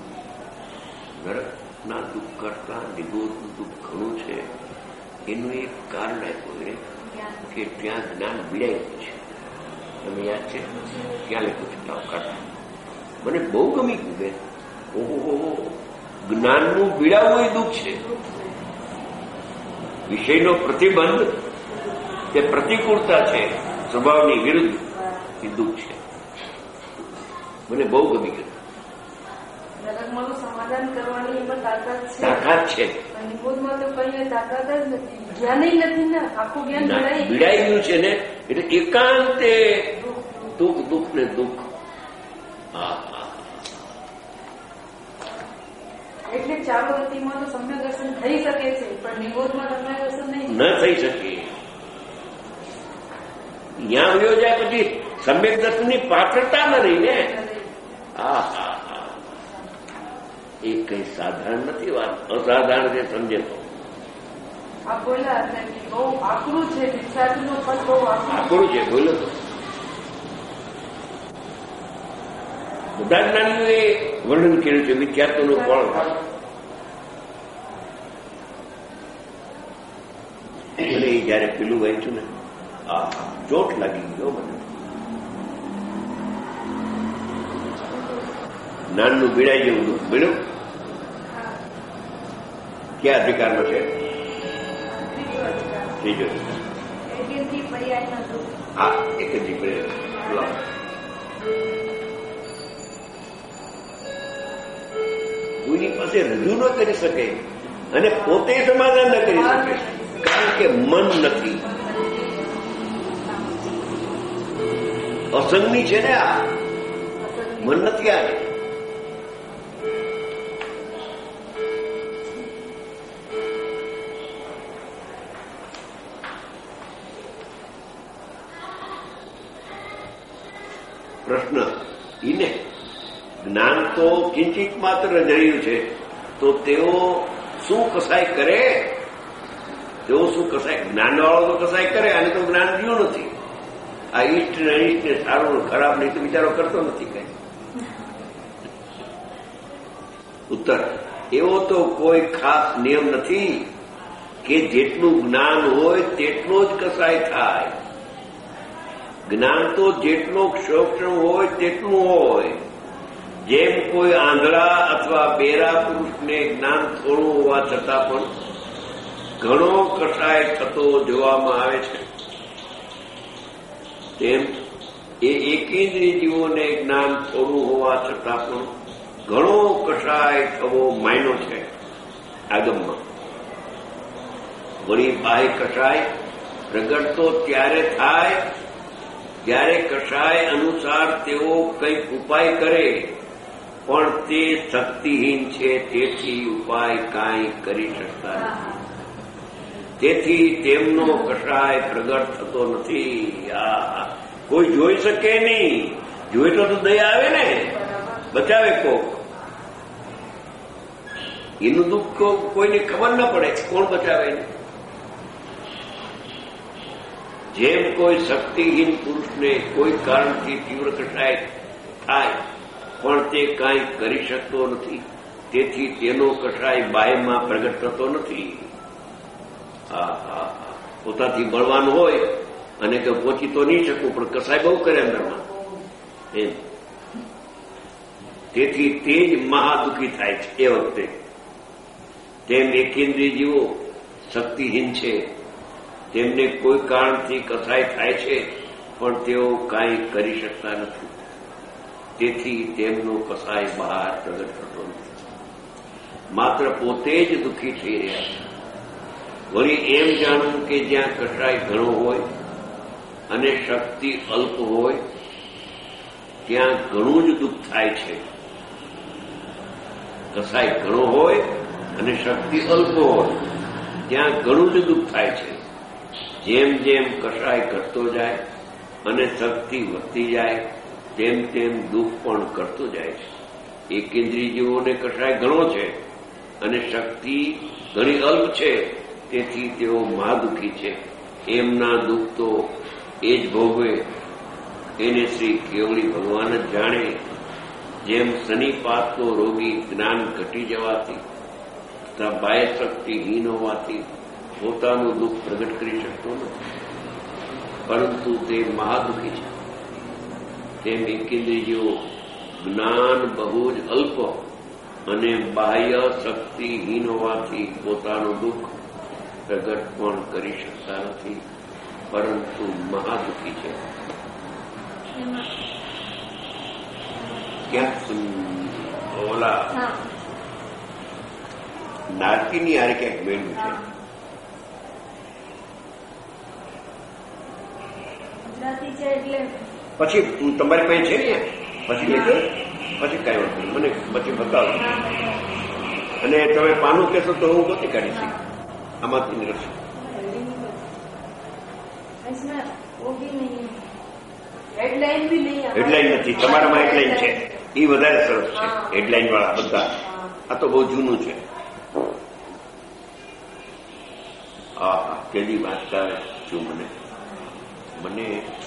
B: નરકના દુઃખ કરતા નિગોદનું દુઃખ ઘણું છે. એનું એક કારણ આપ્યું કે ત્યાં જ્ઞાન વિડાયું છે. તમને યાદ છે? ક્યાં લખ્યું છે? કાઢતા મને બહુ ગમી ગયું બેન. ઓહો, જ્ઞાનનું વિડાવવું એ દુઃખ છે. વિષયનો પ્રતિબંધ તે પ્રતિકૂળતા છે, સ્વભાવની વિરુદ્ધ એ દુઃખ છે. મને બહુ ગમી ગયું.
C: સમાધાન કરવાની એમાં
B: તાકાત છે.
C: નિબોધમાં તો કઈ તાકાત જ નથી, જ્ઞાન નથી ને, આખું જ્ઞાન
B: વિડાઈ ગયું છે ને, એટલે એકાંતે દુઃખ ને દુઃખ.
C: એટલે ચારુવતીમાં તો સમ્યક દર્શન થઈ શકે છે, પણ નિબોધમાં સમ્યક દર્શન
B: ન થઈ શકે. ત્યાં આવ્યો જાય પછી સમ્યક દર્શનની પાત્રતા ન રહી ને. એ કઈ સાધારણ નથી વાત, અસાધારણ છે. સમજે તો
C: આપ બોલ્યા બહુ આકરું છે, વિદ્યાર્થીનું પદ બહુ
B: આકરું છે. બોલ્યો તો બધા જ્ઞાનીઓએ વર્ણન કર્યું છે વિખ્યાતોનું ફળ. મને જયારે પેલું વાંચ્યું ને, ચોટ લાગી ગયો મને. જ્ઞાનનું બીડાઈ જેવું દુઃખ મળ્યું. ક્યાં અધિકારમાં છે? ત્રીજો. હા, એક જ પર્યાય. કોઈની પાસે રજૂ ન કરી શકે અને પોતે સમાધાન ન કરી શકે, કારણ કે મન નથી. અસંગની છે ને આ, મન નથી. આ પ્રશ્ન ઈને જ્ઞાન તો કિંચિત માત્ર જડ્યું છે, તો તેઓ શું કસાય કરે? તેઓ શું કસાય? જ્ઞાનવાળો તો કસાય કરે, આને તો જ્ઞાન રહ્યું નથી. આ ઈષ્ટ ને અનિષ્ટ ને સારું ખરાબ નહીં તો વિચારો કરતો નથી કઈ. ઉત્તર: એવો તો કોઈ ખાસ નિયમ નથી કે જેટલું જ્ઞાન હોય તેટલો જ કસાય થાય. જ્ઞાન તો જેટલો સૂક્ષ્મ હોય તેટલું હોય. જેમ કોઈ આંધળા અથવા બેરા પુરુષને જ્ઞાન થોડું હોવા છતાં પણ ઘણો કસાય થતો જોવામાં આવે છે, તેમ એ એકેન્દ્રિય જીવોને જ્ઞાન થોડું હોવા છતાં પણ ઘણો કસાય થવો માયનો છે આગમમાં. વળી બાહ્ય કસાય પ્રગટ તો ત્યારે થાય જ્યારે કસાય અનુસાર તેઓ કંઈક ઉપાય કરે, પણ તે શક્તિહીન છે, તેથી ઉપાય કાંઈ કરી શકતા નથી. તેથી તેમનો કસાય પ્રગટ થતો નથી. કોઈ જોઈ શકે નહીં. જોઈ તો દયા આવે ને, બચાવે કોક. એનું દુઃખ કોઈને ખબર ન પડે, કોણ બચાવે? જેમ કોઈ શક્તિહીન પુરુષને કોઈ કારણથી તીવ્ર કસાય થાય પણ તે કાંઈ કરી શકતો નથી, તેથી તેનો કસાય બાહ્યમાં પ્રગટ થતો નથી. પોતાથી બળવાનું હોય અને કે પહોંચી તો નહીં શકું, પણ કસાય બહુ કરે અંદરમાં એમ. તેથી તે જ મહાદુઃખી થાય છે એ વખતે. તેમ એકેન્દ્રિય જીવો શક્તિહીન છે, તેમને કોઈ કારણથી કસાય થાય છે પણ તેઓ કાંઈ કરી શકતા નથી, તેથી તેમનો કસાય બહાર પ્રગટ થતો નથી. માત્ર પોતે જ દુઃખી થઈ રહ્યા છે. વળી એમ જાણવું કે જ્યાં કસાય ઘણો હોય અને શક્તિ અલ્પ હોય ત્યાં ઘણું જ દુઃખ થાય છે. કસાય ઘણો હોય અને શક્તિ અલ્પ હોય ત્યાં ઘણું જ દુઃખ થાય છે. જેમ જેમ કસાય ઘટતો જાય અને શક્તિ વધતી જાય તેમ તેમ દુઃખ પણ કરતો જાય છે. એકેન્દ્રિય જીવોને કસાય ઘણો છે અને શક્તિ ઘણી અલ્પ છે, તેથી તેઓ મહાદુઃખી છે. એમના દુઃખ તો એ જ ભોગવે એને શ્રી કેવળી ભગવાન જ જાણે. જેમ શનિપાતનો રોગી જ્ઞાન ઘટી જવાથી તથા બાહ્ય શક્તિહીન હોવાથી પોતાનું દુઃખ પ્રગટ કરી શકતો નથી, પરંતુ તે મહાદુઃખી છે. તેમ એકેન્દ્રિયો જ્ઞાન બહુ જ અલ્પ અને બાહ્ય શક્તિહીન હોવાથી પોતાનું દુઃખ પ્રગટ પણ કરી શકતા નથી, પરંતુ મહાદુઃખી છે. ક્યાંક ઓલા નારકીની હારે ક્યાંક મેળવ્યું છે. પછી તમારી પાસે છે ને, પછી લેજો, પછી કઈ વાત નહીં, મને પછી બતાવો. અને તમે પાનું કહેશો તો હું ગોતી કાઢીશ આમાંથી નીકળશે. હેડલાઇન નથી તમારામાં, હેડલાઇન છે. એ વધારે સરસ છે, હેડલાઇન વાળા બધા. આ તો બહુ જૂનું છે. હા, તેની વાંચતા છું. મને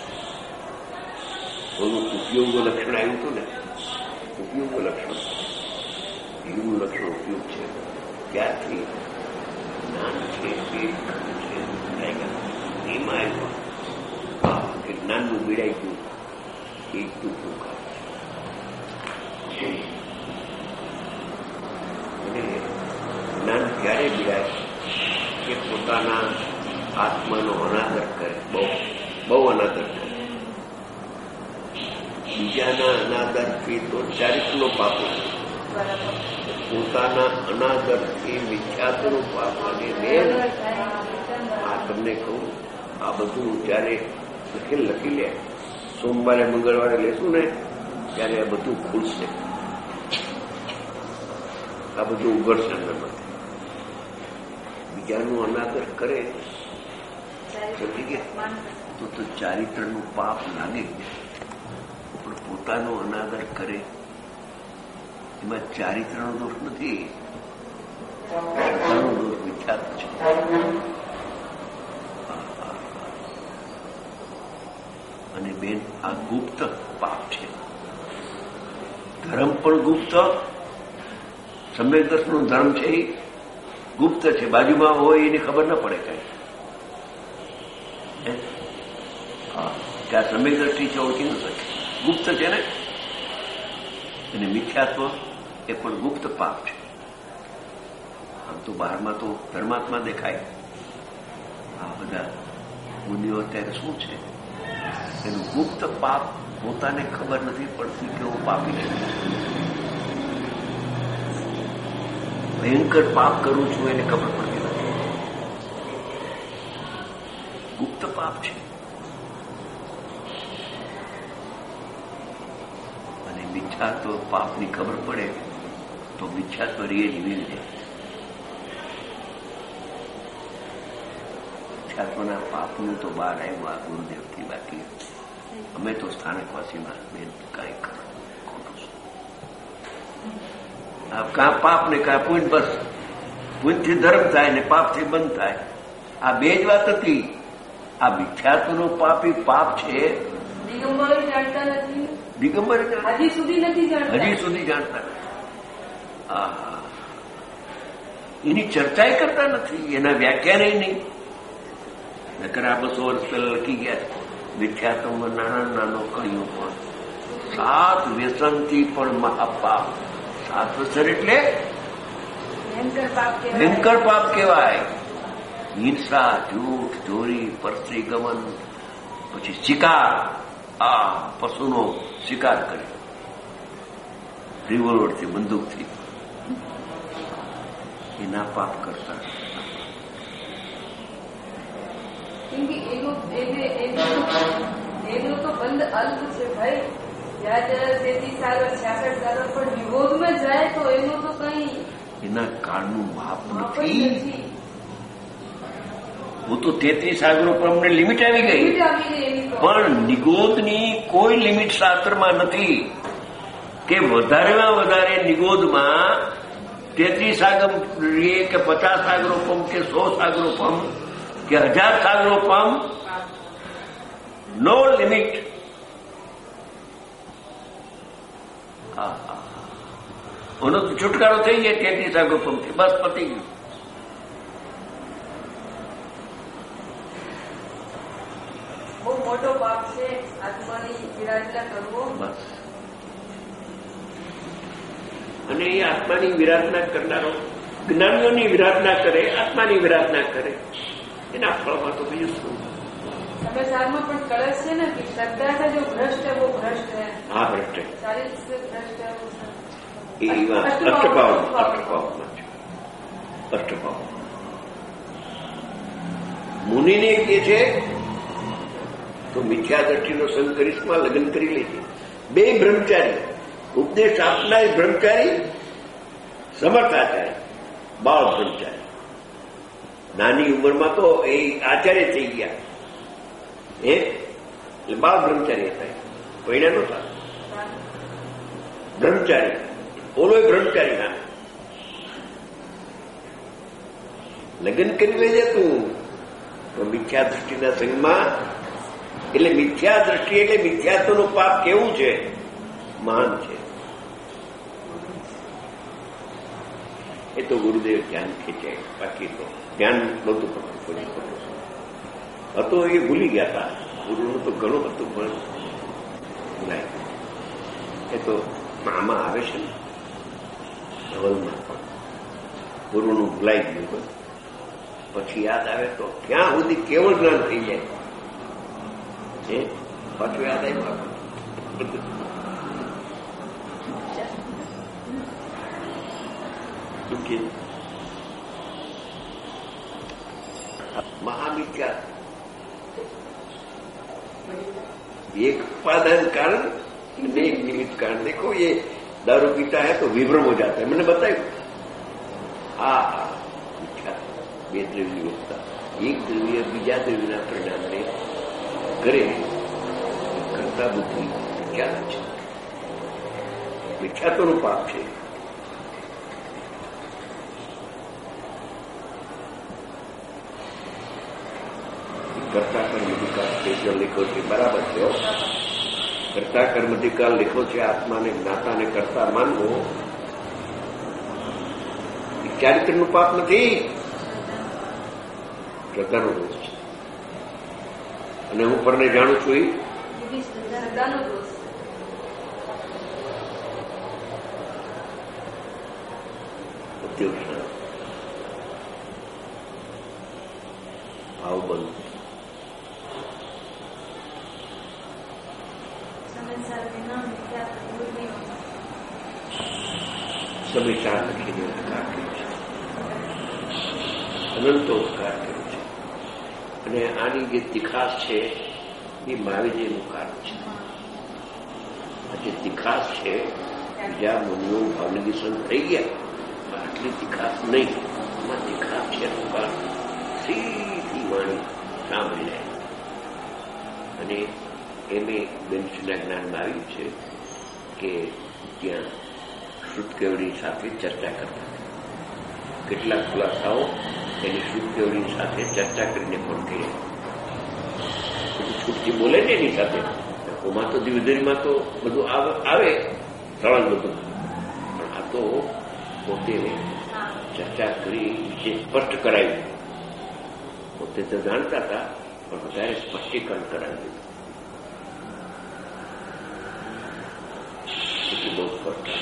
B: ઓનું ઉપયોગ લક્ષણ આવ્યું હતું ને, ઉપયોગ લક્ષણ, એવું લક્ષણ ઉપયોગ છે. ત્યારથી જ્ઞાન છે, એમાં આવ્યું કે જ્ઞાનનું બીડાઈ ગયું એક ટૂંકું કામ. અને જ્ઞાન ક્યારે બીડાય કે પોતાના આત્માનો અનાદર કરે, બહુ અનાદર કરે. બીજાના અનાદરથી તો ચારિત્રનો પાપ, પોતાના અનાદરથી મિથ્યાત્વનો પાપ. અને આ તમને કહું, આ બધું જયારે લખી લે, સોમવારે મંગળવારે લેશું ને ત્યારે આ બધું ખુલશે, આ બધું ઉઘડશે. બીજાનું અનાદર કરે તો ચારિત્રનું પાપ લાગે, પણ પોતાનો અનાદર કરે એમાં ચારિત્રનો દોષ નથી, શ્રદ્ધાનો દોષ વિખ્યાત છે. અને બેન, આ ગુપ્ત પાપ છે. ધર્મ પણ ગુપ્ત, સમ્યક દર્શનનો ધર્મ છે એ ગુપ્ત છે. બાજુમાં હોય એની ખબર ન પડે કઈ. ત્યાં સમ્યક દ્રષ્ટિ છે, ઓળખી ન શકે, ગુપ્ત છે ને. અને મિથ્યાત્વ એ પણ ગુપ્ત પાપ છે. આમ તો બહારમાં તો ધર્માત્મા દેખાય. આ બધા મુનિઓ અત્યારે શું છે, એનું ગુપ્ત પાપ પોતાને ખબર નથી પડતી કે હું પાપી છું, ભયંકર પાપ કરું છું, એને ખબર પડતી નથી. ગુપ્ત પાપ છે. અને મિથ્યાત્વ પાપની ખબર પડે તો મિથ્યાત્વ રીએ જીવી જાય. મિથ્યાત્વના પાપનું તો બહાર આવ્યું આ ગુરુદેવથી. બાકી અમે તો સ્થાનકવાસીમાં બેન કાંઈ ખોટું છે. કાં પાપ ને કાં પુણ્ય, બસ પુણ્યથી ધર્મ થાય ને પાપથી બંધ થાય. આ બે જ વાત હતી. આ મિથ્યાત્વનો પાપ એ પાપ છે.
C: દિગંબરો જાણતા નથી,
B: દિગંબર
C: હજી સુધી નથી જાણતા,
B: હજી સુધી જાણતા. એની ચર્ચા કરતા નથી, એના વ્યાખ્યાન નહીં. નકર આ 200 વર્ષ પહેલા લખી ગયા મિથ્યાત્વમાં નાના નાનો કણિયો પણ 7 વ્યસનથી પણ મહાપાપ. 7 વ્યસન એટલે ભયંકર પાપ કહેવાય. હિંસા, જૂઠ, ચોરી, પરસ્ત્રી ગમન, પછી શિકાર, આ પશુનો શિકાર કરે રિવોલ્વરથી, બંદૂકથી, એના પાપ કરતા.
C: એનું તો બંધ અલ્પ છે ભાઈ. જ્યાં 33 સાલ 66 સાલ પણ વિરોધમાં જાય તો એનું તો કઈ
B: એના કાળનું માપ નથી. હું તો 33 સાગરો પર અમને લિમિટ આવી ગઈ, પણ નિગોદની કોઈ લિમિટ શાસ્ત્રમાં નથી કે વધારેમાં વધારે નિગોદમાં 33 સાગર કે 50 સાગરોપમ કે 100 સાગરોપમ કે 1000 સાગરોપમ નો લિમિટ. ઓનો છુટકારો થઈ જાય તેથી સાગોપમથી બસ પતી ગયું.
C: બહુ મોટો પાપ છે આત્માની વિરાટના કરવો.
B: બસ. અને એ આત્માની વિરાટના કરનારો જ્ઞાનીઓની વિરાટના કરે, આત્માની વિરાટના કરે, એના ફળમાં તો બીજું શું?
C: સંસારમાં પણ કળશ છે ને કે શ્રદ્ધા का जो भ्रष्ट है वो भ्रष्ट है.
B: હા, ભ્રષ્ટ.
C: शारीरिक से भ्रष्ट है वो
B: એ અષ્ટભાવમાં છે. અષ્ટભાવ મુનિને કે છે તો મિથ્યા દ્રષ્ટિનો સંગ કરીશમાં લગ્ન કરી લેજે. બે બ્રહ્મચારી, ઉપદેશ આપનાર બ્રહ્મચારી, સમર્થાચાર્ય, બાળ બ્રહ્મચારી. નાની ઉંમરમાં તો એ આચાર્ય થઈ ગયા, એટલે બાળ બ્રહ્મચારી હતા. પૈણા નહોતા, બ્રહ્મચારી. ઓલો બ્રહ્મચારી ના લગ્ન કરી લેજે તું. તો મિથ્યા દ્રષ્ટિના સંગમાં, એટલે મિથ્યા દ્રષ્ટિ એટલે મિથ્યાત્વનું પાપ કેવું છે? મહાન છે. એ તો ગુરુદેવ ધ્યાન ખેંચાય, બાકી તો ધ્યાન નહોતું પડતું. હતો એ ભૂલી ગયા હતા. ગુરુનું તો ઘણું હતું પણ ભૂલાય. એ તો આમાં આવે છે ને ધવલમાં પણ ગુરુનું ભૂલાઈ ગયું. પછી યાદ આવે તો ક્યાં સુધી કેવળ જ્ઞાન થઈ જાય. પાછું યાદ આવ્યું. महामिथ्या एक उपादान कारण एक निमित्त कारण. देखो ये दारू पीता है तो विभ्रम हो जाता है. मैंने बताया हाँ मिथ्या બે દ્રવ્ય હોતા. એક દ્રવ્ય બીજા દ્રવ્યના પરિણામને કરે કરતા બુદ્ધિ મિથ્યા છે. મિથ્યાત્વનું પાપ છે. કરતા કર્મધિકાર પેજો લીખો છે, બરાબર છે. કરતા કર્મધિકાર લીખો છે. આત્માને જ્ઞાતાને કરતા માનવો ચારિત્રનું પાપ નથી, શ્રદ્ધાનો દોષ છે. અને હું પરને જાણું છું એ
C: શ્રદ્ધાનો દોષ.
B: ઉદ્યોગ ભાવ બંધ. સમિચાર લખીને ઉપકાર કર્યો છે, અનંતો ઉપકાર કર્યો છે. અને આની જે તિખાસ છે એ મહાવીરજીનું કારણ છે. આ જે તિખાસ છે બીજા મુનિઓ ભાવનગી થઈ ગયા, આટલી તિખાસ નહીં. એમાં તિખાસ છે સીધી વાણી સાંભળી જાય. અને એમે બેનશ્રીના જ્ઞાનમાં આવ્યું છે કે ત્યાં શ્રુતકેવડી સાથે ચર્ચા કરતા. કેટલાક ખુલાસાઓ એની શ્રુતકેવડી સાથે ચર્ચા કરીને પણ કહે. છૂટથી બોલે ને એની સાથે. ઓમાં તો દિવ્યધરીમાં તો બધું આવે સરળ બધું, પણ આ તો પોતે ચર્ચા કરી વિશે સ્પષ્ટ કરાવ્યું. પોતે તો જાણતા હતા પણ વધારે સ્પષ્ટીકરણ કરાવ્યું. બહુ સ્પષ્ટ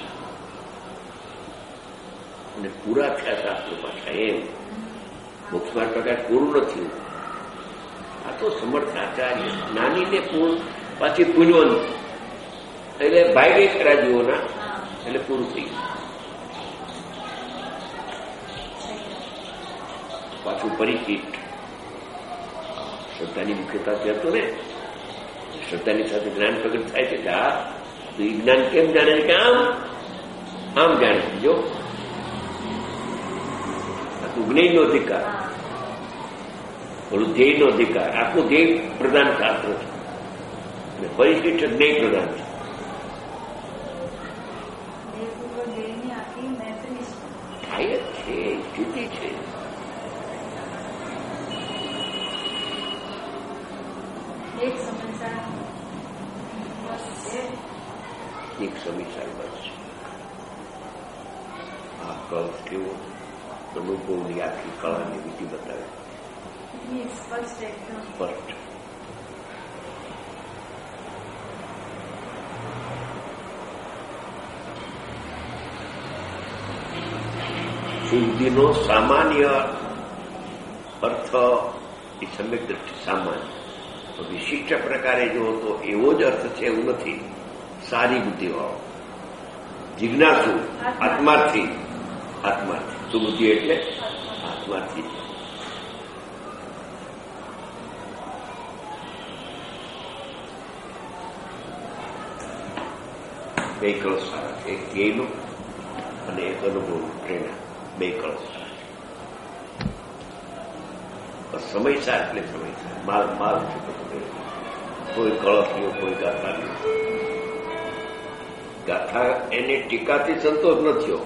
B: અને પૂરા થયા શાસ્ત્રો પાછા. એમ મોક્ષમાર્ગ પ્રકાર પૂરું નથી. આ તો સમર્થાચાર્ય નાનીને પૂર્ણ પાછી પૂજવાનું એટલે ભાઈ ખરા જીવોના એટલે પૂરું થઈ ગયું. પાછું પરિચિત શ્રદ્ધાની મુખ્યતાથી હતું ને. શ્રદ્ધાની સાથે જ્ઞાન પ્રગટ થાય છે કે આ જ્ઞાન કેમ જાણે કે આમ જાણે. જો આખું જ્ઞેયનો અધિકાર, થોડું ધ્યેયનો અધિકાર. આખું ધ્યેય પ્રધાન શાસ્ત્ર છે અને પરિશિષ્ટ જ્ઞેય પ્રધાન છે. થાય જ છે, સ્થિતિ છે.
C: એક સમયસર બસ છે,
B: એક સમયસર બસ છે. આ કળશ કેવો અનુભવની આખી કળાની વિધિ બતાવે,
C: સ્પષ્ટ એકદમ
B: સ્પષ્ટ. શુદ્ધિનો સામાન્ય અર્થ એ સમ્યક દ્રષ્ટિ સામાન્ય, વિશિષ્ટ પ્રકારે જો તો એવો જ અર્થ છે એવું નથી. સારી બુદ્ધિવાળો, જિજ્ઞાસુ, આત્માર્થી. આત્માર્થી સુબુદ્ધિ એટલે આત્માર્થી. બે કળશ સારા છે, એક ધ્યેયનું અને એક અનુભવ પ્રેરણા. બે કળશ સારા છે. સમયસર એટલે સમયસર માલ માલ છે. કોઈ કળશ લ્યો, કોઈ ગાથા લ્યો. ગાથા એને ટીકાથી સંતોષ ન થયો,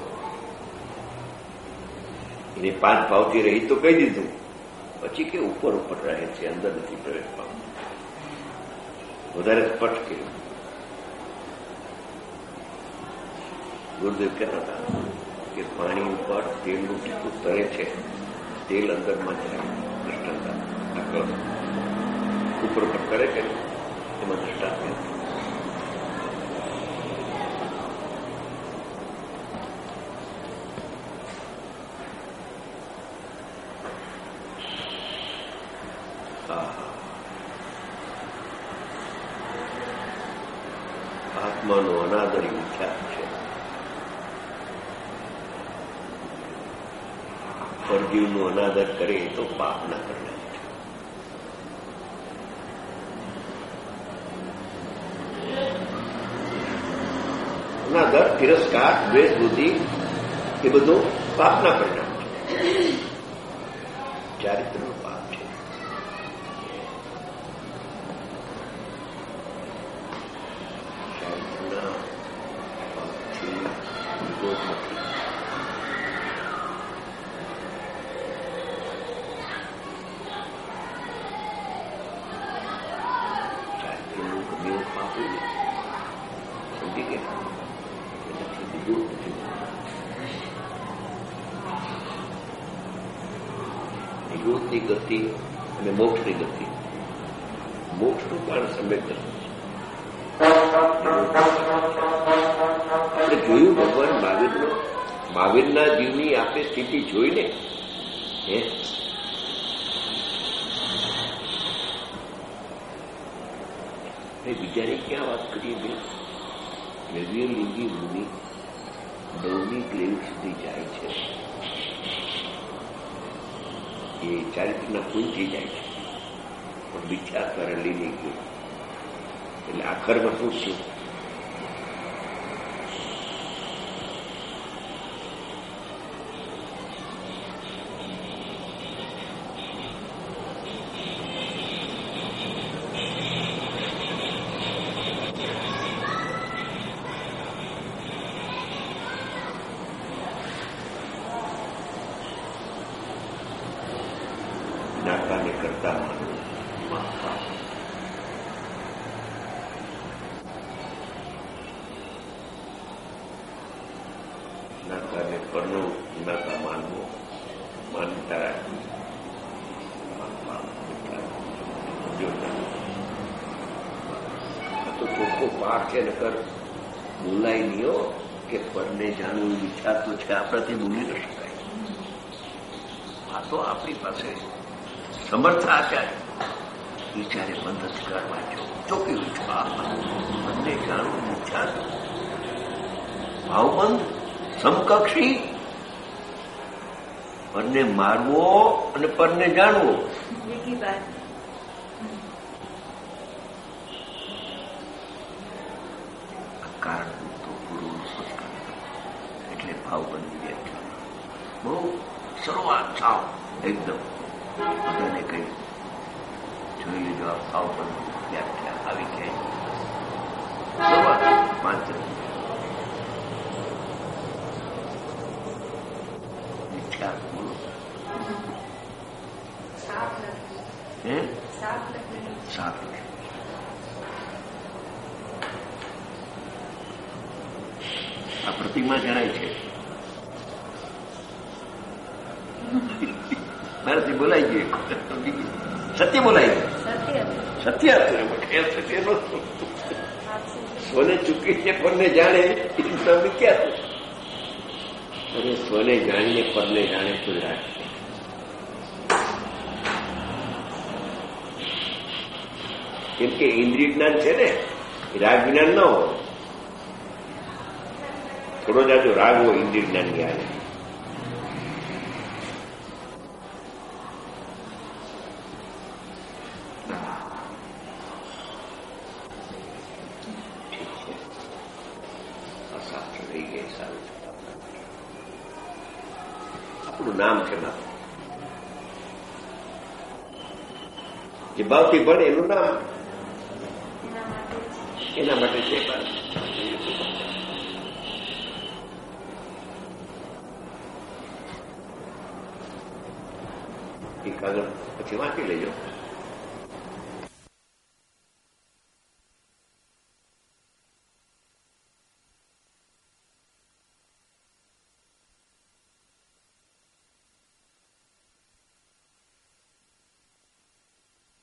B: એને 5 ભાવથી રહી તો કહી દીધું, પછી કે ઉપર ઉપર રહે છે, અંદર નથી પ્રવેશ પામતું. વધારે સ્પષ્ટ કર્યું. ગુરુદેવ કહેતા હતા કે પાણી ઉપર તેલનું ટીપું તરે છે, તેલ અંદરમાં જાય. દ્રષ્ટાંત ઉપર ઉપર કરે છે, એમાં દ્રષ્ટાંત. આત્માનો અનાદરી વિખ્યાત છે. પરજીવનો અનાદર કરે તો પાપ ના કરે. અનાદર, તિરસ્કાર, દ્વેષ, બુદ્ધિ એ બધું પાપના પરિણામ છે, ચારિત્રનું પાપ છે. ચારિત્રના પાપથી વિરોધ નથી. નિરોધની ગતિ અને મોક્ષની ગતિ. મોક્ષનું કારણ સમ્યક દ્રષ્ટિ છે. આપણે જોયું ભગવાન મહાવીરના જીવની આપણે સ્થિતિ જોઈને બીજાની ક્યાં વાત કરીએ બે? દ્રવ્ય લિંગી મુનિ 9મી ગ્રેડ સુધી જાય છે. એ ચારિત્રના પૂનથી જાય છે, પણ વિચાર કરે લીલી ગયું. એટલે આખરમાં શું થયું? નાકાને કરતા માનવું, નાકાને પરનું નાકા માનવું, માનતા રાખવું. આ તો ચોખ્ખો પાઠ છે, નકર બોલાય નહીં હો કે પરને જાણવું વિચારતું છે, આપણાથી બોલી ન શકાય. આ તો આપણી પાસે સમર્થ આચાર્ય વિચારે બંધ જ કરવા ચોકી બંને જાણવું વિચાર ભાવબંધ સમકક્ષી. પરને મારવો અને પરને જાણવો કારણ તો ગુરુ સંસ્કાર એટલે ભાવબંધ વ્યાખ્યા બહુ શરૂઆત સાવ એકદમ બધાને કહી જોઈ લીધો. આ ભાવબંધ વ્યાખ્યા આવી ક્યાંય શરૂઆત માત્ર વિખ્યાત બોલો સાફ આ પ્રતિમા જણાય છે. મારાથી બોલાઈ ગયું, સત્ય બોલાઈ ગયું, સત્ય હતું. સત્ય નતું. સ્વને ચૂકીને પરને જાણે તમે ક્યાં? અને સ્વને જાણીને પરને જાણે તો રાખે. કેમ કે ઇન્દ્રિય જ્ઞાન છે ને, રાગ જ્ઞાન ન હોય. થોડો જાજો રાગ હોય ઇન્દ્રિય જ્ઞાન જ્ઞાન. અશાસ્ત્ર રહી ગઈ. સારું છે. આપણું નામ છે માત્ર. જે ભાવથી ભણે એનું નામ એના માટે છે. એક આગળ પછી વાંચી લેજો.